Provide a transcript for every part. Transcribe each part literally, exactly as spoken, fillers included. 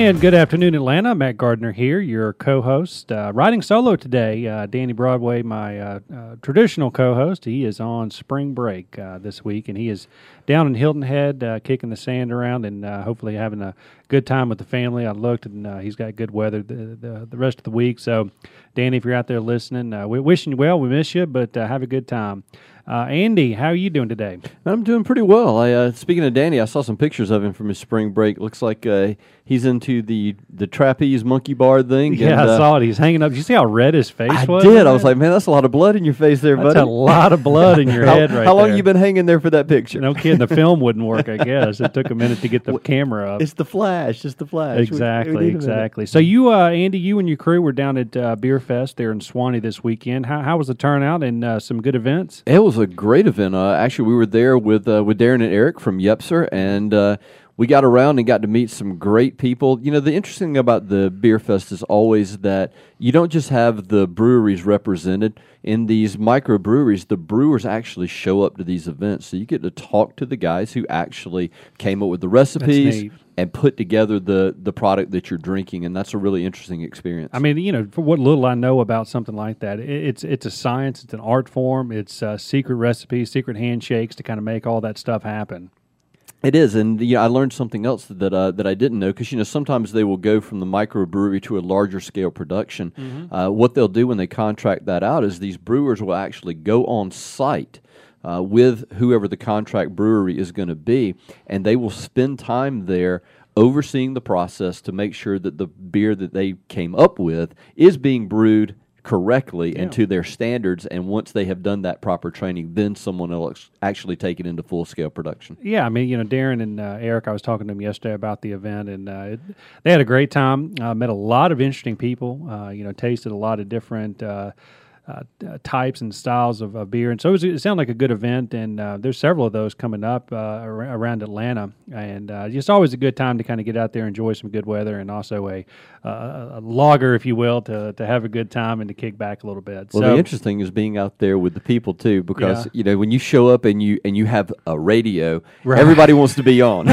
And good afternoon, Atlanta. Matt Gardner here, your co-host. Uh, riding solo today, uh, Danny Broadway, my uh, uh, traditional co-host. He is on spring break uh, this week, and he is down in Hilton Head uh, kicking the sand around and uh, hopefully having a good time with the family. I looked, and uh, he's got good weather the, the, the rest of the week. So, Danny, if you're out there listening, uh, we're wishing you well. We miss you, but uh, have a good time. Uh, Andy, how are you doing today? I'm doing pretty well. I, uh, speaking of Danny, I saw some pictures of him from his spring break. Looks like uh, he's into the, the trapeze monkey bar thing. Yeah, and, I uh, saw it. He's hanging up. Did you see how red his face I was? did. I was like, man, that's a lot of blood in your face there, That's buddy. a lot of blood in your how, head right How long there. you been hanging there for that picture? No kidding. The film wouldn't work, I guess. It took a minute to get the camera up. It's the flash. It's the flash. Exactly, We- we need a minute. exactly. So you, uh, Andy, you and your crew were down at uh, Beer Fest there in Swanee this weekend. How, how was the turnout and uh, some good events? It was a great event. Uh, actually, we were there with uh, with Darren and Eric from Yepser, and uh, we got around and got to meet some great people. You know, the interesting thing about the Beer Fest is always that you don't just have the breweries represented. In these microbreweries, the brewers actually show up to these events, so you get to talk to the guys who actually came up with the recipes neat. and put together the, the product that you're drinking, and that's a really interesting experience. I mean, you know, for what little I know about something like that, it, it's it's a science, it's an art form, it's uh, secret recipes, secret handshakes to kind of make all that stuff happen. It is, and you know, I learned something else that uh, that I didn't know, because you know sometimes they will go from the microbrewery to a larger scale production. Mm-hmm. Uh, what they'll do when they contract that out is these brewers will actually go on site uh, with whoever the contract brewery is going to be, and they will spend time there overseeing the process to make sure that the beer that they came up with is being brewed correctly Yeah. and to their standards, and once they have done that proper training, then someone else actually take it into full-scale production. Yeah, I mean, you know, Darren and uh, Eric, I was talking to them yesterday about the event, and uh, it, they had a great time, uh, met a lot of interesting people, uh, you know, tasted a lot of different uh, uh, uh, types and styles of, of beer, and so it, was, it sounded like a good event, and uh, there's several of those coming up uh, ar- around Atlanta, and uh, just always a good time to kind of get out there, enjoy some good weather, and also a, uh, a lager, if you will, to, to have a good time and to kick back a little bit. Well, so, the interesting is being out there with the people too, because Yeah. you know when you show up and you and you have a radio, Right. everybody wants to be on. you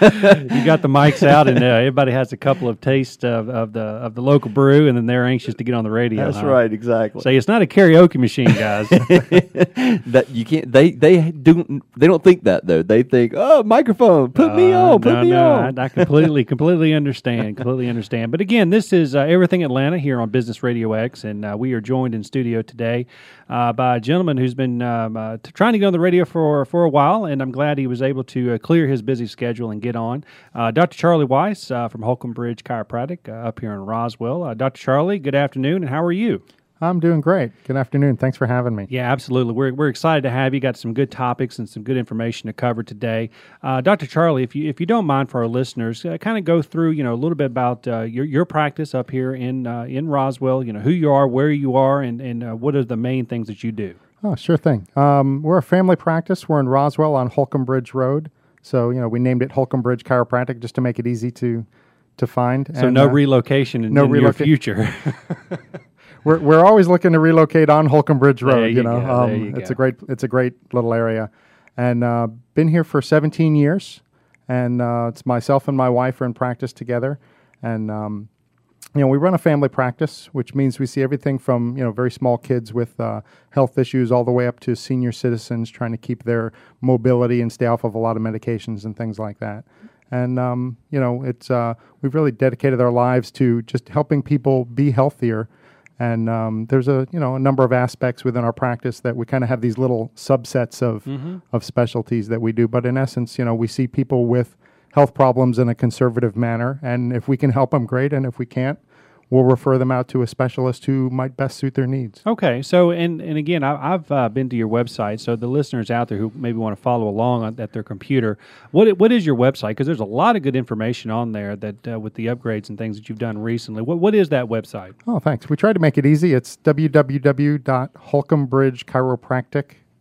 got the mics out, and uh, everybody has a couple of tastes of, of the of the local brew, and then they're anxious to get on the radio. That's huh? right, exactly. So it's not a karaoke machine, guys. that you can't. They they do. They don't think that though. They think, oh, microphone, put me Uh, on, put no, me no, on. I, I completely, completely understand, completely understand. But again, this is uh, Everything Atlanta here on Business Radio X, and uh, we are joined in studio today uh, by a gentleman who's been um, uh, t- trying to get on the radio for for a while, and I'm glad he was able to uh, clear his busy schedule and get on. Uh, Doctor Charlie Weiss uh, from Holcomb Bridge Chiropractic uh, up here in Roswell. Uh, Doctor Charlie, good afternoon, and how are you? I'm doing great. Good afternoon. Thanks for having me. Yeah, absolutely. We're we're excited to have you. Got some good topics and some good information to cover today, uh, Doctor Charlie. If you if you don't mind, for our listeners, uh, kind of go through you know a little bit about uh, your your practice up here in uh, in Roswell. You know who you are, where you are, and and uh, what are the main things that you do. Oh, sure thing. Um, we're a family practice. We're in Roswell on Holcomb Bridge Road. So, you know, we named it Holcomb Bridge Chiropractic just to make it easy to to find. So And, no uh, relocation in, no in your reloca- future. We're we're always looking to relocate on Holcomb Bridge Road. There you know, go, um, there you it's go. a great it's a great little area, and uh, been here for seventeen years, and uh, it's myself and my wife are in practice together, and um, you know we run a family practice, which means we see everything from you know very small kids with uh, health issues all the way up to senior citizens trying to keep their mobility and stay off of a lot of medications and things like that. And um, you know it's uh, we've really dedicated our lives to just helping people be healthier. And um, there's a you know a number of aspects within our practice that we kind of have these little subsets of Mm-hmm. of specialties that we do. But in essence, you know, we see people with health problems in a conservative manner, and if we can help them, great. And if we can't, we'll refer them out to a specialist who might best suit their needs. Okay, so and and again, I, I've uh, been to your website. So the listeners out there who maybe want to follow along on, at their computer, what what is your website? Because there's a lot of good information on there that uh, with the upgrades and things that you've done recently. What what is that website? Oh, thanks. We tried to make it easy. It's w w w dot holcomb bridge chiropractic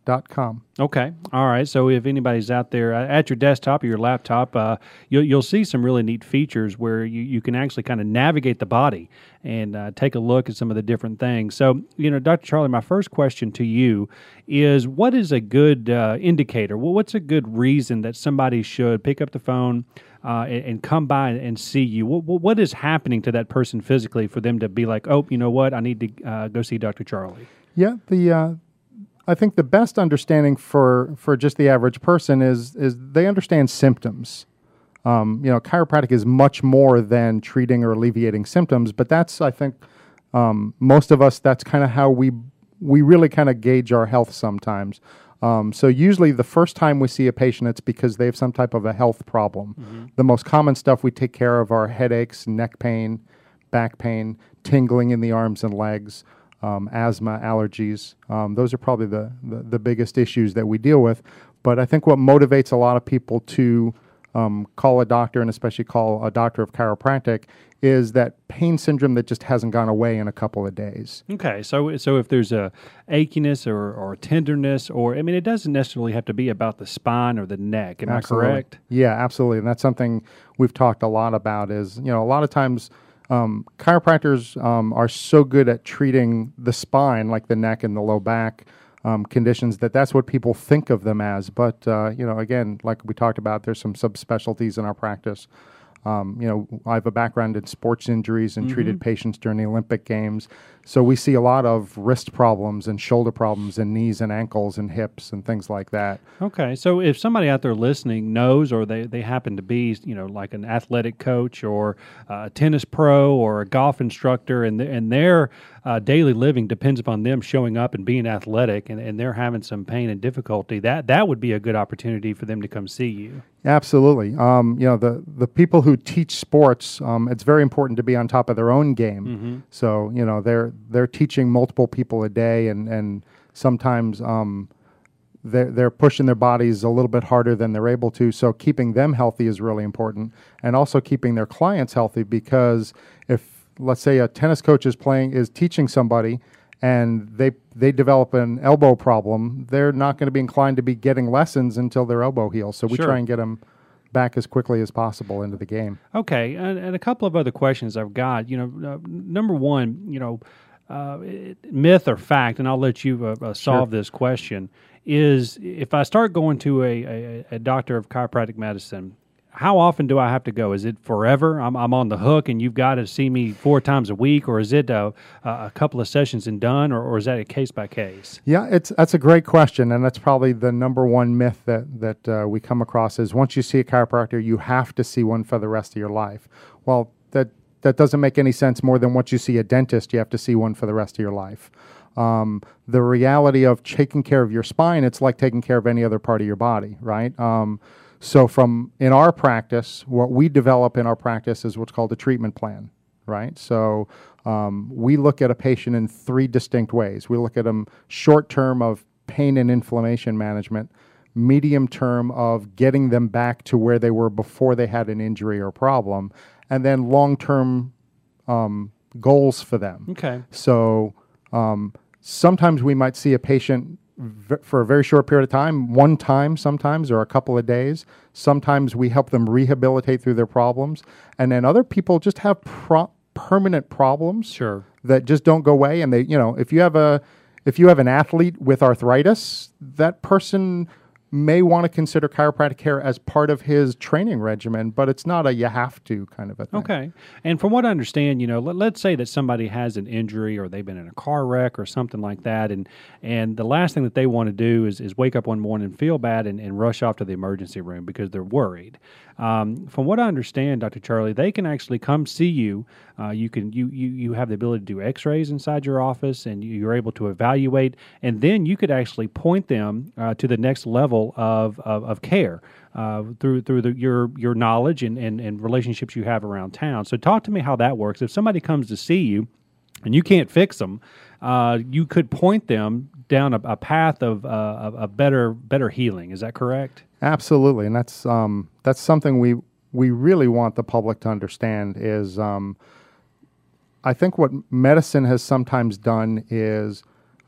dot com. Okay. All right. So if anybody's out there uh, at your desktop or your laptop, uh, you'll, you'll see some really neat features where you, you can actually kind of navigate the body and uh, take a look at some of the different things. So, you know, Doctor Charlie, my first question to you is, what is a good uh, indicator? Well, what's a good reason that somebody should pick up the phone uh, and, and come by and see you? What, what is happening to that person physically for them to be like, oh, you know what, I need to uh, go see Doctor Charlie? Yeah, the uh, I think the best understanding for, for just the average person is is they understand symptoms. Um, you know, chiropractic is much more than treating or alleviating symptoms, but that's, I think, um, most of us, that's kind of how we we really kind of gauge our health sometimes. Um, so usually the first time we see a patient, it's because they have some type of a health problem. Mm-hmm. The most common stuff we take care of are headaches, neck pain, back pain, tingling in the arms and legs, Um, asthma, allergies. Um, those are probably the, the, the biggest issues that we deal with. But I think what motivates a lot of people to um, call a doctor, and especially call a doctor of chiropractic, is that pain syndrome that just hasn't gone away in a couple of days. Okay, so so if there's a achiness or, or tenderness, or, I mean, it doesn't necessarily have to be about the spine or the neck. Am Absolutely. I correct? Yeah, absolutely. And that's something we've talked a lot about is, you know, a lot of times Um, chiropractors um, are so good at treating the spine, like the neck and the low back um, conditions, that that's what people think of them as. But, uh, you know, again, like we talked about, there's some subspecialties in our practice. Um, you know, I have a background in sports injuries and mm-hmm. treated patients during the Olympic Games. So we see a lot of wrist problems and shoulder problems and knees and ankles and hips and things like that. Okay. So if somebody out there listening knows, or they, they happen to be, you know, like an athletic coach or a tennis pro or a golf instructor, and, th- and their uh, daily living depends upon them showing up and being athletic, and, and they're having some pain and difficulty, that, that would be a good opportunity for them to come see you. Absolutely. Um, you know, the, the people who teach sports, um, it's very important to be on top of their own game. Mm-hmm. So, you know, they're they're teaching multiple people a day, and, and sometimes um, they're, they're pushing their bodies a little bit harder than they're able to. So keeping them healthy is really important, and also keeping their clients healthy, because if, let's say, a tennis coach is playing, is teaching somebody, and they they develop an elbow problem, they're not going to be inclined to be getting lessons until their elbow heals. So we Sure. try and get them back as quickly as possible into the game. Okay, and, and a couple of other questions I've got. You know, uh, number one, you know, uh, it, myth or fact, and I'll let you uh, uh, solve Sure. this question, is if I start going to a, a, a doctor of chiropractic medicine, how often do I have to go? Is it forever? I'm, I'm on the hook, and you've got to see me four times a week, or is it a, a couple of sessions and done, or, or is that a case by case? Yeah, it's that's a great question, and that's probably the number one myth that that uh, we come across is once you see a chiropractor, you have to see one for the rest of your life. Well, that that doesn't make any sense. More than once you see a dentist, you have to see one for the rest of your life. Um, the reality of taking care of your spine, it's like taking care of any other part of your body, right? Um, So from in our practice, what we develop in our practice is what's called a treatment plan, right? So um, we look at a patient in three distinct ways. We look at them short term of pain and inflammation management, medium term of getting them back to where they were before they had an injury or problem, and then long term um, goals for them. Okay. So um, sometimes we might see a patient for a very short period of time, one time sometimes, or a couple of days. Sometimes we help them rehabilitate through their problems. And then other people just have pro- permanent problems Sure. that just don't go away. And they, you know, if you have a, if you have an athlete with arthritis, that person may want to consider chiropractic care as part of his training regimen, but it's not a you have to kind of a thing. Okay. And from what I understand, you know, let, let's say that somebody has an injury, or they've been in a car wreck or something like that, and and the last thing that they want to do is, is wake up one morning and feel bad and, and rush off to the emergency room because they're worried. Um, from what I understand, Doctor Charlie, they can actually come see you. Uh, you can you, you you have the ability to do x-rays inside your office, and you're able to evaluate, and then you could actually point them uh, to the next level of of, of care uh, through through the, your your knowledge and, and, and relationships you have around town. So talk to me how that works. If somebody comes to see you and you can't fix them, uh, you could point them down a, a path of uh, a better better healing. Is that correct? Absolutely, and that's um, that's something we we really want the public to understand is um, I think what medicine has sometimes done is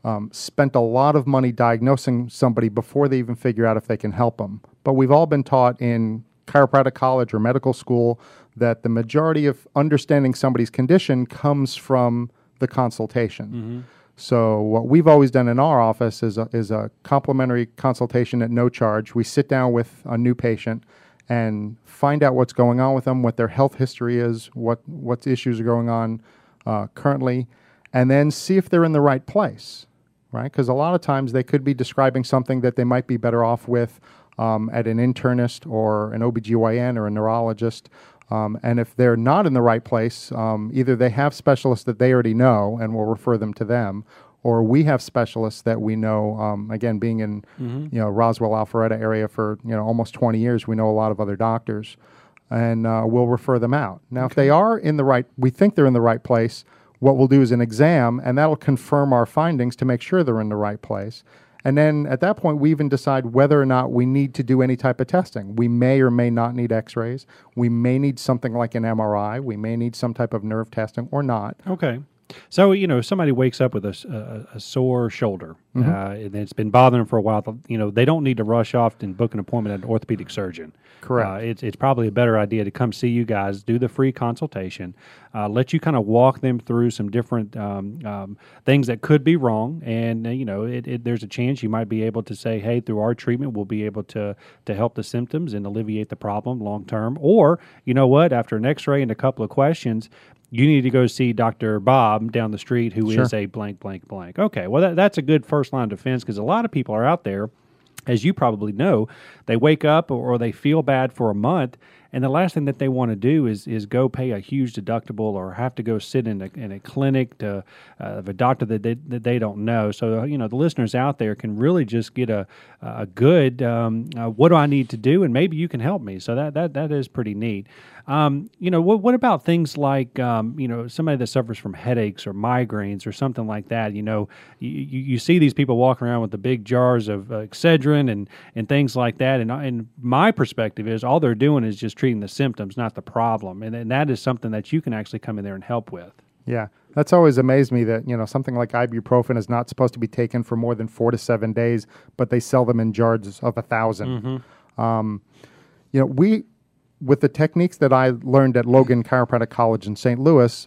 um, spent a lot of money diagnosing somebody before they even figure out if they can help them. But we've all been taught in chiropractic college or medical school that the majority of understanding somebody's condition comes from the consultation. Mm-hmm. So what we've always done in our office is a, is a complimentary consultation at no charge. We sit down with a new patient and find out what's going on with them, what their health history is, what, what issues are going on uh, currently, and then see if they're in the right place, right? Because a lot of times they could be describing something that they might be better off with um, at an internist or an O B G Y N or a neurologist. Um, and if they're not in the right place, um, either they have specialists that they already know and will refer them to them, or we have specialists that we know, um, again, being in mm-hmm. you know Roswell, Alpharetta area for you know almost twenty years, we know a lot of other doctors, and uh, we'll refer them out. Now, okay. if they are in the right, we think they're in the right place, what we'll do is an exam, and that'll confirm our findings to make sure they're in the right place. And then at that point, we even decide whether or not we need to do any type of testing. We may or may not need x-rays. We may need something like an M R I. We may need some type of nerve testing or not. Okay. So, you know, somebody wakes up with a, a, a sore shoulder, mm-hmm. uh, and it's been bothering them for a while. You know, they don't need to rush off and book an appointment at an orthopedic surgeon. Correct. Uh, it's, it's probably a better idea to come see you guys, do the free consultation, uh, let you kind of walk them through some different um, um, things that could be wrong. And, uh, you know, it, it, there's a chance you might be able to say, hey, through our treatment, we'll be able to, to help the symptoms and alleviate the problem long term. Or, you know what, after an x-ray and a couple of questions, you need to go see Doctor Bob down the street who sure. is a blank, blank, blank. Okay, well, that, that's a good first line of defense because a lot of people are out there, as you probably know, they wake up or, or they feel bad for a month, and the last thing that they want to do is is go pay a huge deductible or have to go sit in a, in a clinic to, uh, of a doctor that they, that they don't know. So, you know, the listeners out there can really just get a, a good, um, uh, what do I need to do? And maybe you can help me. So that that, that is pretty neat. Um, you know, what, what about things like, um, you know, somebody that suffers from headaches or migraines or something like that? You know, you, you, you see these people walking around with the big jars of uh, Excedrin and, and things like that. And, and my perspective is all they're doing is just treating the symptoms, not the problem. And, and that is something that you can actually come in there and help with. Yeah, that's always amazed me that, you know, something like ibuprofen is not supposed to be taken for more than four to seven days, but they sell them in jars of a thousand. Mm-hmm. Um, you know, we... With the techniques that I learned at Logan Chiropractic College in Saint Louis,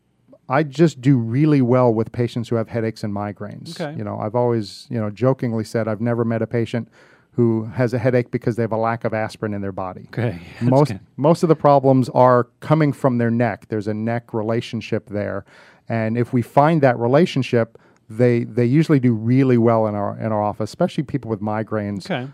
I just do really well with patients who have headaches and migraines. Okay. You know, I've always, you know, jokingly said I've never met a patient who has a headache because they have a lack of aspirin in their body. Okay. Most good. most of the problems are coming from their neck. There's a neck relationship there. And if we find that relationship, they they usually do really well in our in our office, especially people with migraines. Okay.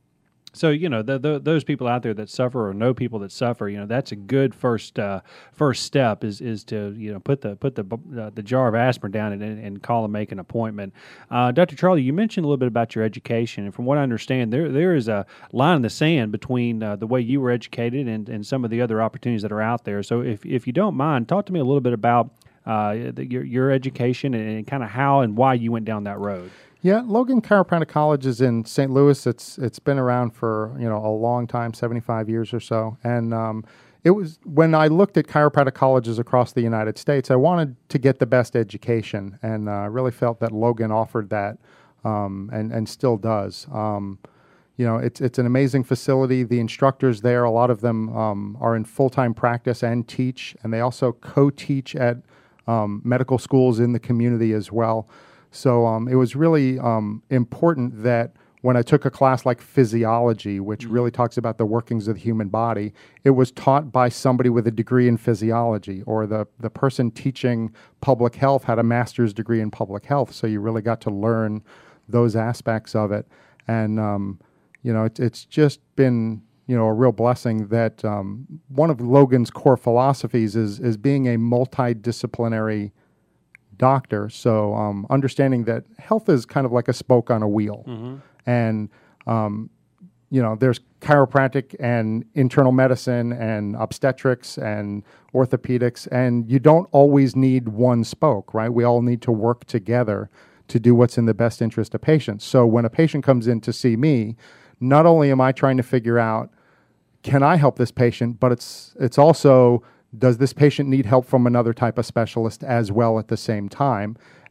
So, you know, the, the, those people out there that suffer or know people that suffer, you know, that's a good first uh, first step is is to, you know, put the put the uh, the jar of aspirin down and, and call and make an appointment. Uh, Doctor Charlie, you mentioned a little bit about your education. And from what I understand, there there is a line in the sand between uh, the way you were educated and, and some of the other opportunities that are out there. So if, if you don't mind, talk to me a little bit about uh, the, your, your education and, and kind of how and why you went down that road. Yeah, Logan Chiropractic College is in Saint Louis. It's it's been around for you know a long time, seventy-five years or so. And um, it was when I looked at chiropractic colleges across the United States, I wanted to get the best education, and I uh, really felt that Logan offered that, um, and and still does. Um, you know, it's it's an amazing facility. The instructors there, a lot of them um, are in full-time practice and teach, and they also co-teach at um, medical schools in the community as well. So um, it was really um, important that when I took a class like physiology, which mm-hmm. really talks about the workings of the human body, it was taught by somebody with a degree in physiology, or the, the person teaching public health had a master's degree in public health. So you really got to learn those aspects of it. And, um, you know, it, it's just been, you know, a real blessing that um, one of Logan's core philosophies is, is being a multidisciplinary doctor. So um, understanding that health is kind of like a spoke on a wheel. Mm-hmm. And, um, you know, there's chiropractic and internal medicine and obstetrics and orthopedics, and you don't always need one spoke, right? We all need to work together to do what's in the best interest of patients. So when a patient comes in to see me, not only am I trying to figure out, can I help this patient, but it's it's also, does this patient need help from another type of specialist as well at the same time?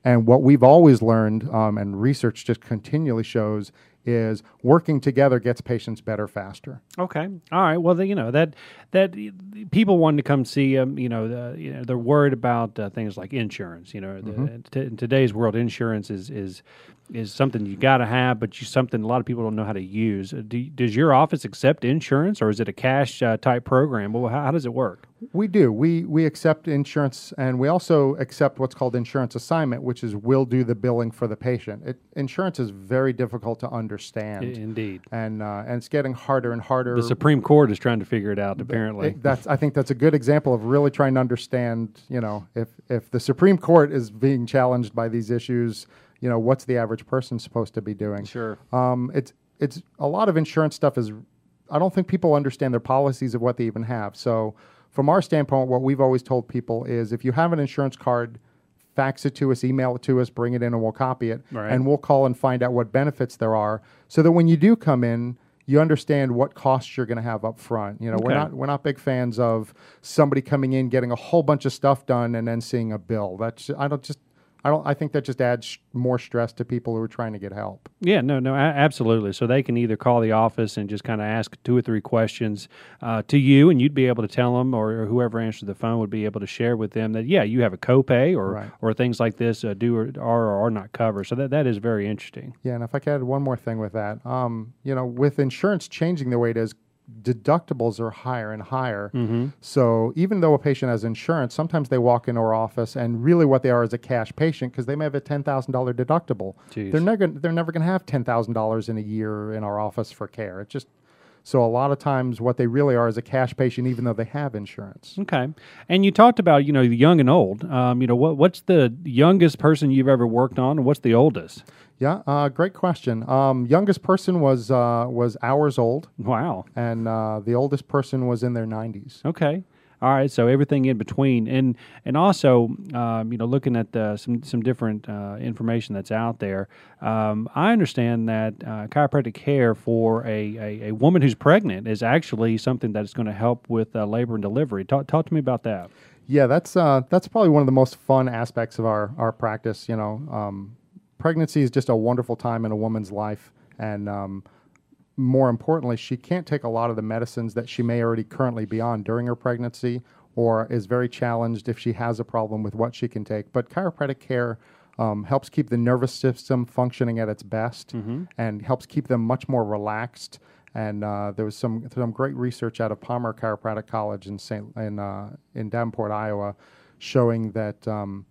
And what we've always learned, um, and research just continually shows, is working together gets patients better faster. Okay. All right. Well, the, you know that that people wanting to come see them, you know, the, you know they're worried about uh, things like insurance. You know, Mm-hmm. the, t- in today's world, insurance is is is something you got to have, but you something a lot of people don't know how to use. Uh, Do, does your office accept insurance, or is it a cash uh, type program? Well, how, how does it work? We do. We we accept insurance, and we also accept what's called insurance assignment, which is we'll do the billing for the patient. It, insurance is very difficult to understand, I- Indeed. and uh, and it's getting harder and harder. The Supreme Court is trying to figure it out. Apparently, It- that's I think that's a good example of really trying to understand. You know, if if the Supreme Court is being challenged by these issues, you know, what's the average person supposed to be doing? Sure. Um, it's it's a lot of insurance stuff is. I don't think people understand their policies of what they even have. So. From our standpoint, what we've always told people is if you have an insurance card, fax it to us, email it to us, bring it in, and we'll copy it. Right. And we'll call and find out what benefits there are so that when you do come in, you understand what costs you're going to have up front. You know, we're Okay. not we're not big fans of somebody coming in, getting a whole bunch of stuff done, and then seeing a bill. That's I don't just I don't I think that just adds sh- more stress to people who are trying to get help. Yeah, no, no, a- absolutely. So they can either call the office and just kind of ask two or three questions uh, to you, and you'd be able to tell them, or, or whoever answers the phone would be able to share with them that, yeah, you have a copay, or Right. or things like this uh, do or are or are not covered. So that that is very interesting. Yeah, and if I could add one more thing with that, um, you know, with insurance changing the way it is, deductibles are higher and higher. Mm-hmm. So even though a patient has insurance, sometimes they walk into our office and really what they are is a cash patient because they may have a ten thousand dollars deductible. Jeez. They're never they're never going to have ten thousand dollars in a year in our office for care. It just so a lot of times what they really are is a cash patient even though they have insurance. Okay, and you talked about you know young and old. Um, you know what what's the youngest person you've ever worked on, and what's the oldest? Yeah, uh, great question. Um, youngest person was uh, was hours old, Wow. and uh, the oldest person was in their nineties. Okay. All right. So everything in between, and and also, um, you know, looking at uh, some some different uh, information that's out there. Um, I understand that uh, chiropractic care for a, a, a woman who's pregnant is actually something that is going to help with uh, labor and delivery. Talk talk to me about that. Yeah, that's uh, that's probably one of the most fun aspects of our our practice. You know, um, pregnancy is just a wonderful time in a woman's life, and um, more importantly, she can't take a lot of the medicines that she may already currently be on during her pregnancy, or is very challenged if she has a problem with what she can take. But chiropractic care um, helps keep the nervous system functioning at its best, and helps keep them much more relaxed. And uh, there was some some great research out of Palmer Chiropractic College in Saint in uh, in Davenport, Iowa, showing that um,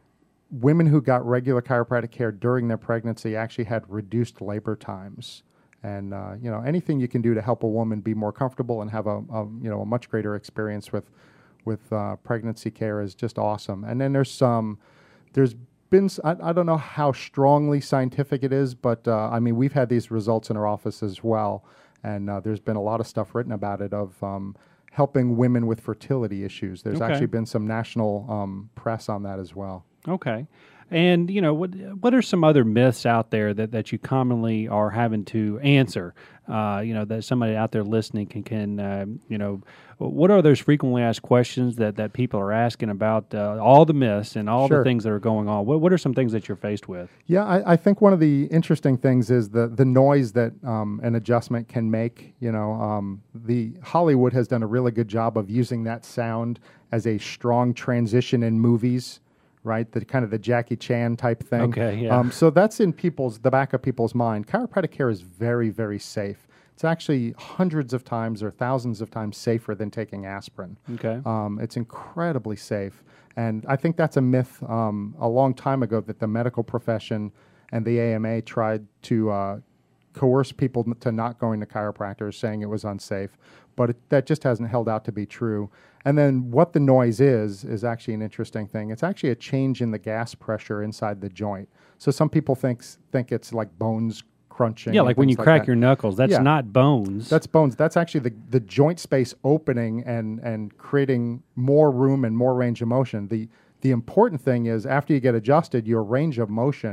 women who got regular chiropractic care during their pregnancy actually had reduced labor times. And uh, you know, anything you can do to help a woman be more comfortable and have a, a you know a much greater experience with with uh, pregnancy care is just awesome. And then there's some there's been s- I, I don't know how strongly scientific it is, but uh, I mean we've had these results in our office as well, and uh, there's been a lot of stuff written about it of um, helping women with fertility issues. There's Okay. actually been some national um, press on that as well. Okay. And, you know, what what are some other myths out there that, that you commonly are having to answer? Uh, you know, that somebody out there listening can, can uh, you know, what are those frequently asked questions that, that people are asking about uh, all the myths and all Sure. the things that are going on? What, what are some things that you're faced with? Yeah, I, I think one of the interesting things is the the noise that um, an adjustment can make. You know, um, the Hollywood has done a really good job of using that sound as a strong transition in movies, right? The kind of the Jackie Chan type thing. Okay, yeah. Um, so that's in people's the back of people's mind. Chiropractic care is very, very safe. It's actually hundreds of times or thousands of times safer than taking aspirin. Okay. Um, it's incredibly safe. And I think that's a myth um, a long time ago that the medical profession and the A M A tried to uh, coerce people n- to not going to chiropractors, saying it was unsafe. But it, that just hasn't held out to be true. And then what the noise is, is actually an interesting thing. It's actually a change in the gas pressure inside the joint. So some people think, think it's like bones crunching. Yeah, and like when you things crack that. your knuckles. That's Yeah. not bones. That's bones. That's actually the, the joint space opening and, and creating more room and more range of motion. The the important thing is after you get adjusted, your range of motion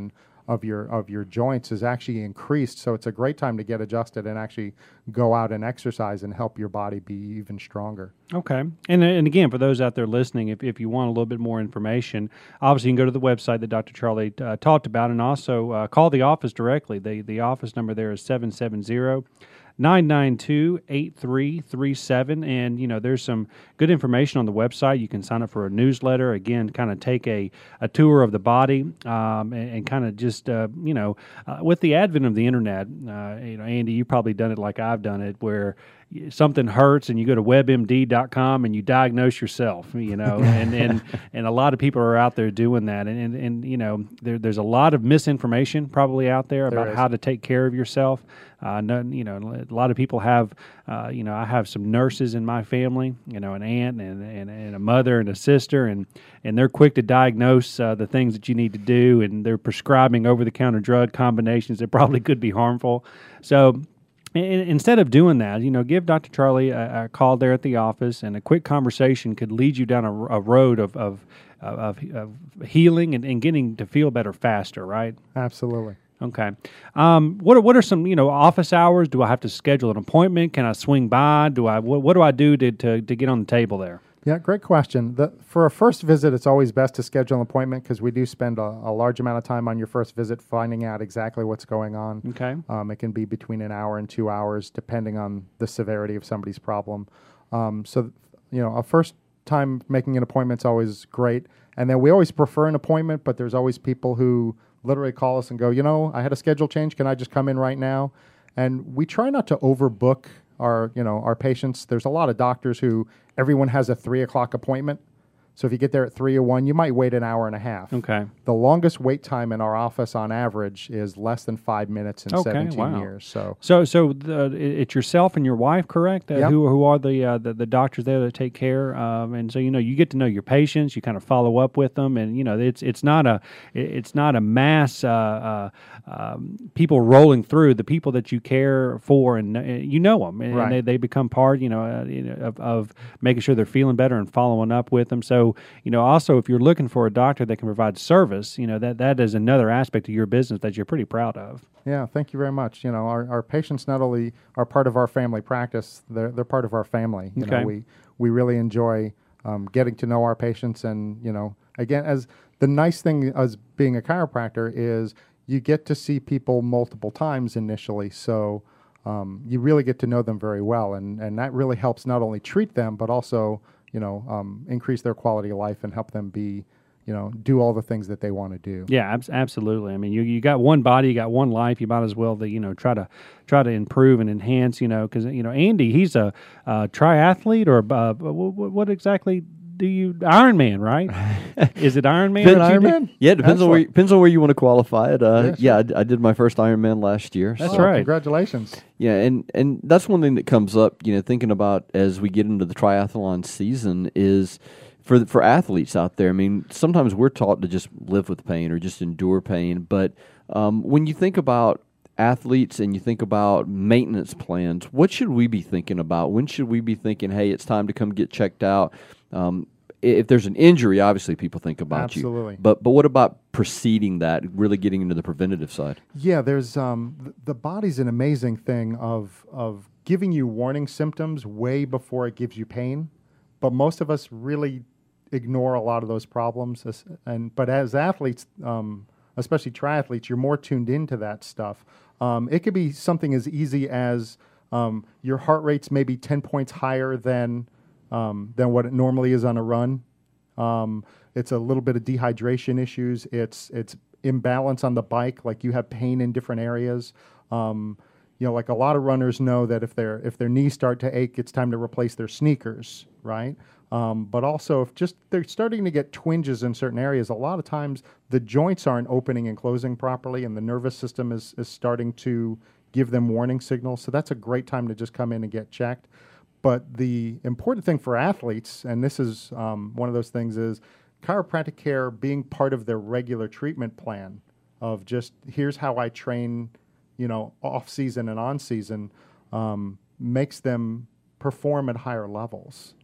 of your of your joints is actually increased. So it's a great time to get adjusted and actually go out and exercise and help your body be even stronger. Okay. And and again, for those out there listening, if, if you want a little bit more information, obviously you can go to the website that Doctor Charlie uh, talked about, and also uh, call the office directly. The, the office number there is seven seven zero, nine nine two, eight three three seven. And, you know, there's some good information on the website. You can sign up for a newsletter. Again, kind of take a, a tour of the body um, and, and kind of just, uh, you know, uh, with the advent of the internet, uh, you know, Andy, you've probably done it like I've done it, where something hurts and you go to web M D dot com and you diagnose yourself, you know, and, and, and a lot of people are out there doing that. And, and, and you know, there, there's a lot of misinformation probably out there, there about is. how to take care of yourself. Uh, no, you know, a lot of people have, uh, you know, I have some nurses in my family, you know, an aunt and, and, and a mother and a sister, and, and they're quick to diagnose uh, the things that you need to do, and they're prescribing over-the-counter drug combinations that probably could be harmful. So instead of doing that, you know, give Doctor Charlie a, a call there at the office, and a quick conversation could lead you down a, a road of of, of, of healing and, and getting to feel better faster, right? Absolutely. Okay. Um, what are, what are some, you know, office hours? Do I have to schedule an appointment? Can I swing by? Do I what, what do I do to, to to get on the table there? Yeah, great question. The, for a first visit, it's always best to schedule an appointment because we do spend a, a large amount of time on your first visit finding out exactly what's going on. Okay. Um, it can be between an hour and two hours, depending on the severity of somebody's problem. Um, so, you know, a first time making an appointment is always great. And then we always prefer an appointment, but there's always people who literally call us and go, you know, I had a schedule change. Can I just come in right now? And we try not to overbook our, you know, our patients. There's a lot of doctors who everyone has a three o'clock appointment. So if you get there at three or one, you might wait an hour and a half. Okay. The longest wait time in our office on average is less than five minutes in okay, seventeen wow. years. So, so, so the, it's yourself and your wife, correct? Uh, yep. Who who are the, uh, the the doctors there that take care? Um, and so you know you get to know your patients. You kind of follow up with them, and you know it's it's not a it's not a mass uh, uh, um, people rolling through. The people that you care for, and uh, you know them, and right. they, they become part, you know, uh, you know of, of making sure they're feeling better and following up with them. So you know also. Also, if you're looking for a doctor that can provide service, you know, that, that is another aspect of your business that you're pretty proud of. Yeah, thank you very much. You know, our, our patients not only are part of our family practice, they're they're part of our family. You okay. know, we we really enjoy um, getting to know our patients, and you know, again, as the nice thing as being a chiropractor is you get to see people multiple times initially, so um, you really get to know them very well, and and that really helps not only treat them but also you know, um, increase their quality of life and help them be, you know, do all the things that they want to do. Yeah, ab- absolutely. I mean, you you got one body, you got one life. You might as well, the, you know, try to try to improve and enhance. You know, because you know, Andy, he's a, a triathlete, or uh, what, what exactly do you Ironman, right? Is it Ironman? Did Ironman? Yeah, it depends on where you, depends on where you want to qualify it. Uh, yeah, sure. yeah I, d- I did my first Ironman last year. That's oh, right. Congratulations. Yeah, and, and that's one thing that comes up, you know, thinking about as we get into the triathlon season is for the, for athletes out there. I mean, sometimes we're taught to just live with pain or just endure pain, but um, when you think about athletes and you think about maintenance plans, what should we be thinking about? When should we be thinking, hey, it's time to come get checked out? Um, if there's an injury, obviously people think about Absolutely. you. Absolutely. But but what about preceding that, really getting into the preventative side? Yeah, there's um, th- the body's an amazing thing of of giving you warning symptoms way before it gives you pain. But most of us really ignore a lot of those problems. As, and but as athletes, um, especially triathletes, you're more tuned into that stuff. Um, it could be something as easy as um, your heart rate's maybe ten points higher than Um, than what it normally is on a run. Um, it's a little bit of dehydration issues. It's it's imbalance on the bike, like you have pain in different areas. Um, you know, like a lot of runners know that if their if their knees start to ache, it's time to replace their sneakers, right? Um, but also, if just they're starting to get twinges in certain areas, a lot of times the joints aren't opening and closing properly, and the nervous system is is starting to give them warning signals. So that's a great time to just come in and get checked. But the important thing for athletes, and this is um, one of those things, is chiropractic care being part of their regular treatment plan of just here's how I train, you know, off season and on season, um, makes them perform at higher levels.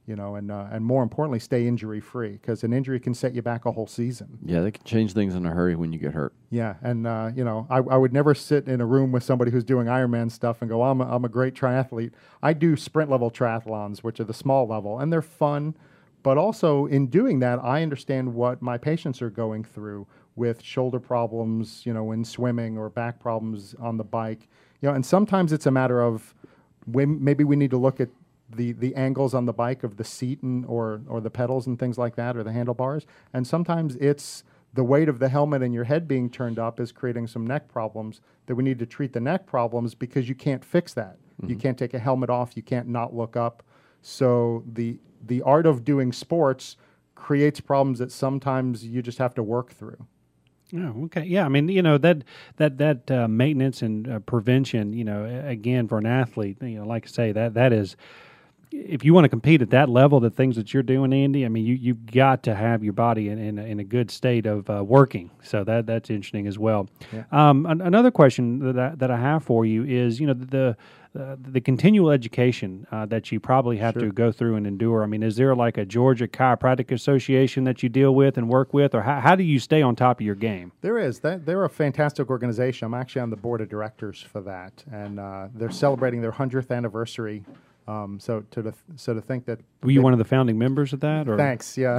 you know, and uh, and more importantly, stay injury free, because an injury can set you back a whole season. Yeah, they can change things in a hurry when you get hurt. Yeah, and uh, you know, I, I would never sit in a room with somebody who's doing Ironman stuff and go, I'm a, I'm a great triathlete. I do sprint level triathlons, which are the small level, and they're fun. But also in doing that, I understand what my patients are going through with shoulder problems, you know, in swimming, or back problems on the bike. You know, and sometimes it's a matter of when maybe we need to look at the, the angles on the bike of the seat and or or the pedals and things like that, or the handlebars. And sometimes it's the weight of the helmet and your head being turned up is creating some neck problems that we need to treat the neck problems, because you can't fix that. Mm-hmm. You can't take a helmet off. You can't not look up. So the the art of doing sports creates problems that sometimes you just have to work through. Oh, okay. Yeah, I mean, you know, that that that uh, maintenance and uh, prevention, you know, again, for an athlete, you know, like I say, that that is, if you want to compete at that level, the things that you're doing, Andy, I mean, you you've got to have your body in in, in a good state of uh, working. So that that's interesting as well. Yeah. Um, an, another question that I, that I have for you is, you know, the uh, the continual education uh, that you probably have Sure. to go through and endure. I mean, is there like a Georgia Chiropractic Association that you deal with and work with, or how, how do you stay on top of your game? There is. That, they're a fantastic organization. I'm actually on the board of directors for that, and uh, they're celebrating their hundredth anniversary. Um, so to the, so to think that Were you they, one of the founding members of that? Or? Thanks. Yeah.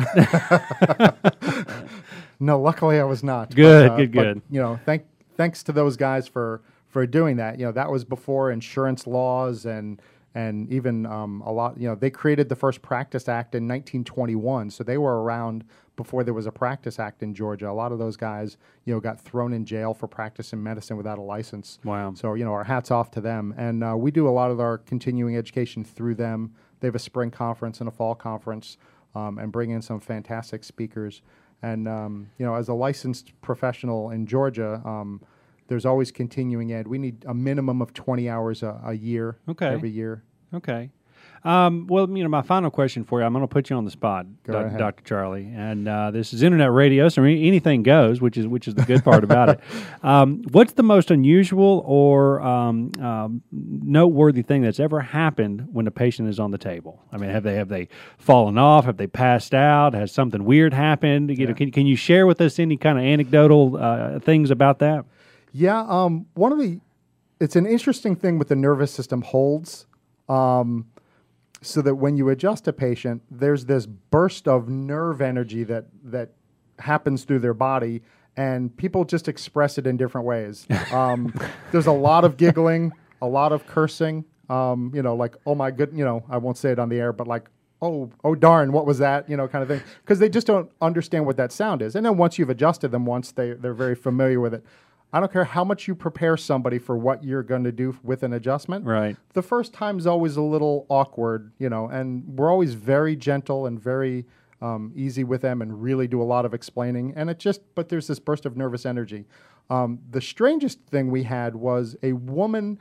No, luckily I was not. Good, but, uh, good, but, good. You know, thank thanks to those guys for for doing that. You know, that was before insurance laws and and even um, a lot. You know, they created the first Practice Act in nineteen twenty-one, so they were around before there was a Practice Act in Georgia. A lot of those guys, you know, got thrown in jail for practicing medicine without a license. Wow. So, you know, our hats off to them. And uh, we do a lot of our continuing education through them. They have a spring conference and a fall conference, um, and bring in some fantastic speakers. And, um, you know, as a licensed professional in Georgia, um, there's always continuing ed. We need a minimum of twenty hours a, a year, Okay. every year. Okay. Um, well, you know, my final question for you, I'm going to put you on the spot, Go Doc- ahead. Doctor Charlie, and uh, this is internet radio, so any- anything goes, which is which is the good part about it. Um, what's the most unusual or um, um, noteworthy thing that's ever happened when a patient is on the table? I mean, have they have they fallen off? Have they passed out? Has something weird happened? You know, Yeah. can can you share with us any kind of anecdotal uh, things about that? Yeah, um, one of the, it's an interesting thing with the nervous system holds, um, so that when you adjust a patient, there's this burst of nerve energy that that happens through their body, and people just express it in different ways. Um, there's a lot of giggling, a lot of cursing, um, you know, like, oh my good, you know, I won't say it on the air, but like, oh, oh darn, what was that, you know, kind of thing, because they just don't understand what that sound is. And then once you've adjusted them once, they, they're very familiar with it. I don't care how much you prepare somebody for what you're going to do with an adjustment. Right. The first time's always a little awkward, you know, and we're always very gentle and very um, easy with them and really do a lot of explaining. And it just, but there's this burst of nervous energy. Um, the strangest thing we had was a woman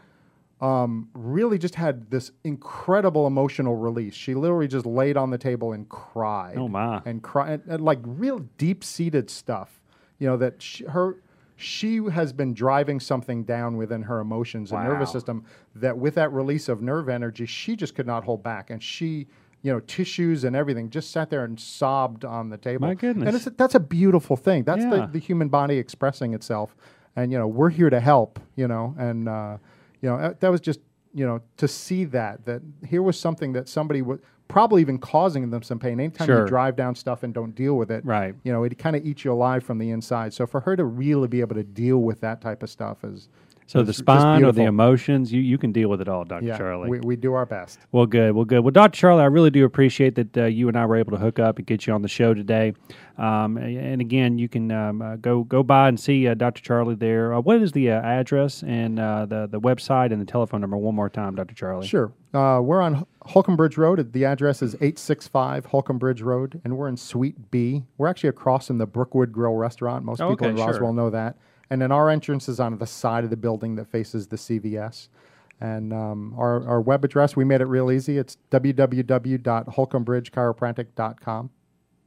um, really just had this incredible emotional release. She literally just laid on the table and cried. Oh, my. And cried, and, and like real deep-seated stuff, you know, that she, her... She has been driving something down within her emotions and Wow. nervous system that with that release of nerve energy, she just could not hold back. And she, you know, tissues and everything, just sat there and sobbed on the table. My goodness. And it's, that's a beautiful thing. That's Yeah. the, the human body expressing itself. And, you know, we're here to help, you know, and, uh, you know, that was just, you know, to see that, that here was something that somebody was probably even causing them some pain. Anytime Sure. you drive down stuff and don't deal with it, Right. you know, it kind of eats you alive from the inside. So for her to really be able to deal with that type of stuff is So is the just spine or the beautiful. emotions, you, you can deal with it all, Doctor Yeah, Charlie. we, we do our best. Well, good. Well, good. Well, Doctor Charlie, I really do appreciate that uh, you and I were able to hook up and get you on the show today. Um, and again, you can um, uh, go go by and see uh, Doctor Charlie there. Uh, what is the uh, address and uh, the the website and the telephone number one more time, Doctor Charlie? Sure. Uh, we're on Holcomb Bridge Road. The address is eight sixty-five Holcomb Bridge Road, and we're in Suite B. We're actually across from the Brookwood Grill restaurant. Most Oh, people okay, in sure. Roswell know that. And then our entrance is on the side of the building that faces the C V S. And um, our, our web address, we made it real easy. It's w w w dot holcomb bridge chiropractic dot com.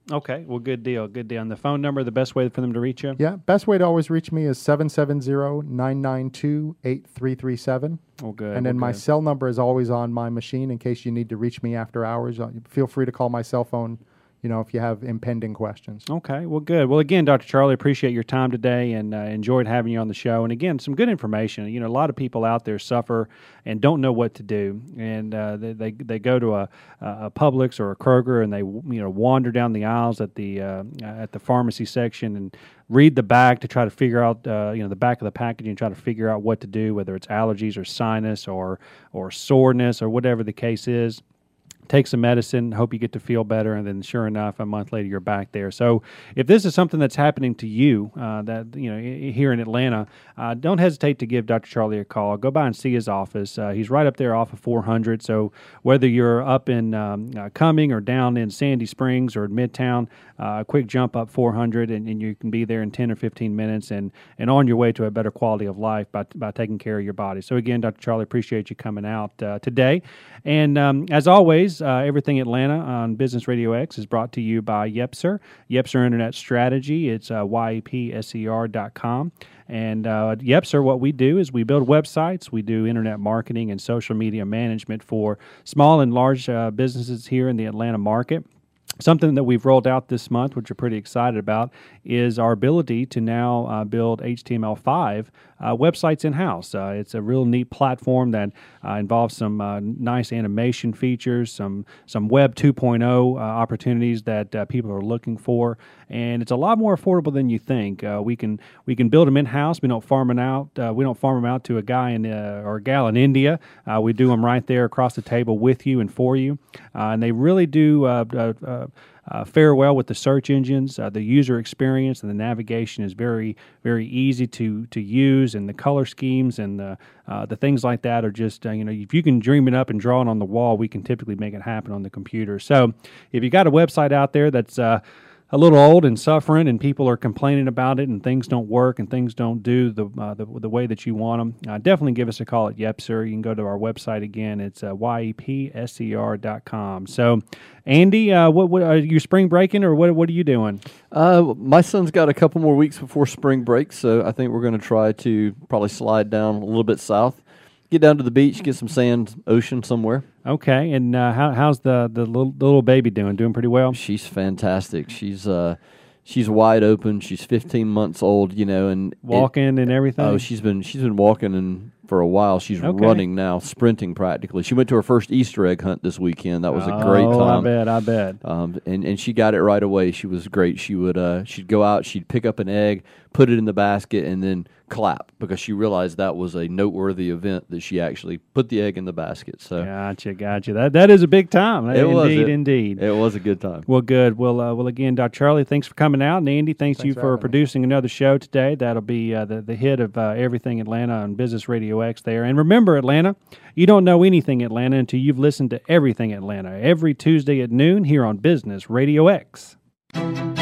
Okay, well, good deal, good deal. And the phone number, the best way for them to reach you? Yeah, best way to always reach me is seven seven zero, nine nine two, eight three three seven. Well, good. And then well, my good. cell number is always on my machine in case you need to reach me after hours. Uh, Feel free to call my cell phone, you know, if you have impending questions. Okay, well, good. Well, again, Doctor Charlie, appreciate your time today and uh, enjoyed having you on the show. And again, some good information. You know, a lot of people out there suffer and don't know what to do, and uh, they, they they go to a, a Publix or a Kroger and they you know wander down the aisles at the uh, at the pharmacy section and read the back to try to figure out uh, you know the back of the packaging and try to figure out what to do, whether it's allergies or sinus or or soreness or whatever the case is. Take some medicine, hope you get to feel better, and then sure enough, a month later, you're back there. So if this is something that's happening to you uh, that you know here in Atlanta, uh, don't hesitate to give Doctor Charlie a call. Go by and see his office. Uh, he's right up there off of four hundred. So whether you're up in um, uh, Cumming or down in Sandy Springs or Midtown, uh, a quick jump up four hundred, and, and you can be there in ten or fifteen minutes and, and on your way to a better quality of life by, by taking care of your body. So again, Doctor Charlie, appreciate you coming out uh, today. And um, as always, Uh, everything Atlanta on Business Radio X is brought to you by Yepser, Yepser Internet Strategy. It's uh, Y E P S E R dot com. And uh, Yepser, what we do is we build websites, we do internet marketing and social media management for small and large uh, businesses here in the Atlanta market. Something that we've rolled out this month, which we're pretty excited about, is our ability to now uh, build H T M L five uh, websites in-house. Uh, it's a real neat platform that uh, involves some uh, nice animation features, some some Web two point oh uh, opportunities that uh, people are looking for, and it's a lot more affordable than you think. Uh, we can we can build them in-house. We don't farm them out. Uh, we don't farm them out to a guy in uh, or a gal in India. Uh, we do them right there across the table with you and for you, uh, and they really do. Uh, uh, uh, Uh, fare well with the search engines. Uh, the user experience and the navigation is very, very easy to to use, and the color schemes and the uh, the things like that are just uh, you know if you can dream it up and draw it on the wall, we can typically make it happen on the computer. So if you got a website out there that's uh, a little old and suffering, and people are complaining about it, and things don't work, and things don't do the uh, the, the way that you want them, uh, definitely give us a call at Yepser. You can go to our website again. It's uh, Y E P S E R dot com. So, Andy, uh, what, what are you spring breaking, or what what are you doing? Uh, my son's got a couple more weeks before spring break, so I think we're going to try to probably slide down a little bit south, get down to the beach, get some sand, ocean somewhere. Okay, and uh, how, how's the the little, the little baby doing? Doing pretty well? She's fantastic. She's uh, she's wide open. She's fifteen months old, you know, and walking it, and everything. Oh, she's been she's been walking and for a while. She's okay. running now, sprinting practically. She went to her first Easter egg hunt this weekend. That was oh, a great time. I bet, I bet. Um, and and she got it right away. She was great. She would uh, she'd go out, she'd pick up an egg, put it in the basket, and then clap because she realized that was a noteworthy event that she actually put the egg in the basket. So gotcha, gotcha. That that is a big time. It indeed, was it, indeed. It was a good time. Well, good. Well, uh, well, again, Doctor Charlie, thanks for coming out, and Andy, thanks, Thanks you for for having producing me. another show today. That'll be uh, the the hit of uh, everything Atlanta on Business Radio X there. And remember, Atlanta, you don't know anything Atlanta until you've listened to Everything Atlanta every Tuesday at noon here on Business Radio X.